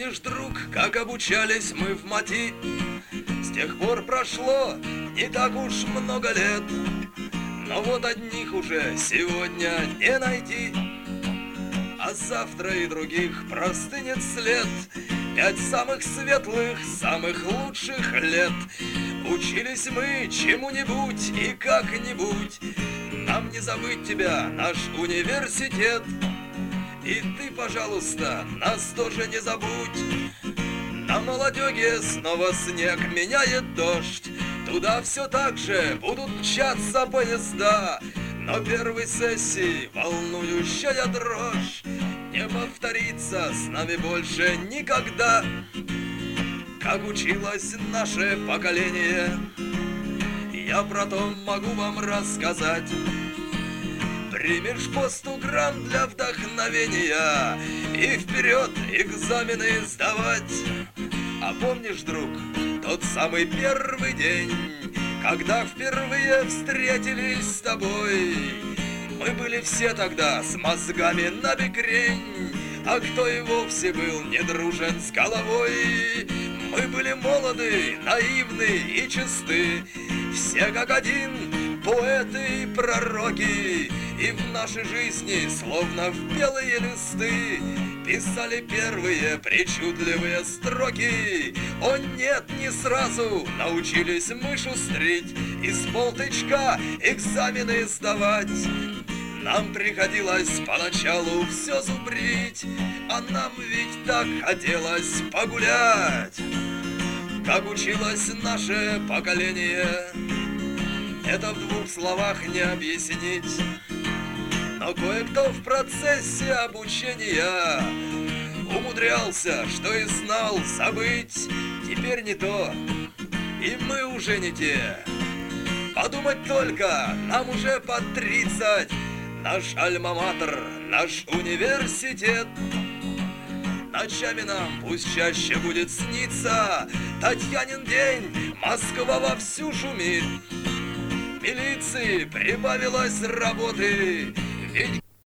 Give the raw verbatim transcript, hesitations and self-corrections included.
помнишь, друг, как обучались мы в МАТИ? С тех пор прошло не так уж много лет, но вот одних уже сегодня не найти, а завтра и других простынет след. Пять самых светлых, самых лучших лет учились мы чему-нибудь и как-нибудь. Нам не забыть тебя, наш университет. И ты, пожалуйста, нас тоже не забудь. На Молодёге снова снег меняет дождь, туда все так же будут мчаться поезда. Но первой сессии волнующая дрожь не повторится с нами больше никогда. Как училось наше поколение, я про то могу вам рассказать. Примешь по сто грамм для вдохновения и вперед экзамены сдавать. А помнишь, друг, тот самый первый день, когда впервые встретились с тобой? Мы были все тогда с мозгами набекрень, а кто и вовсе был не дружен с головой. Мы были молоды, наивны и чисты, все как один поэты и пророки. И в нашей жизни, словно в белые листы, писали первые причудливые строки. О нет, не сразу научились мы шустрить и с полтычка экзамены сдавать. Нам приходилось поначалу все зубрить, а нам ведь так хотелось погулять. Как училось наше поколение, это в двух словах не объяснить. Но кое-кто в процессе обучения умудрялся, что и знал, забыть. Теперь не то, и мы уже не те. Подумать только, нам уже под тридцать. Наш альма-матер, наш университет. Ночами нам пусть чаще будет сниться Татьянин день, Москва вовсю шумит. Милиции прибавилось работы, ведь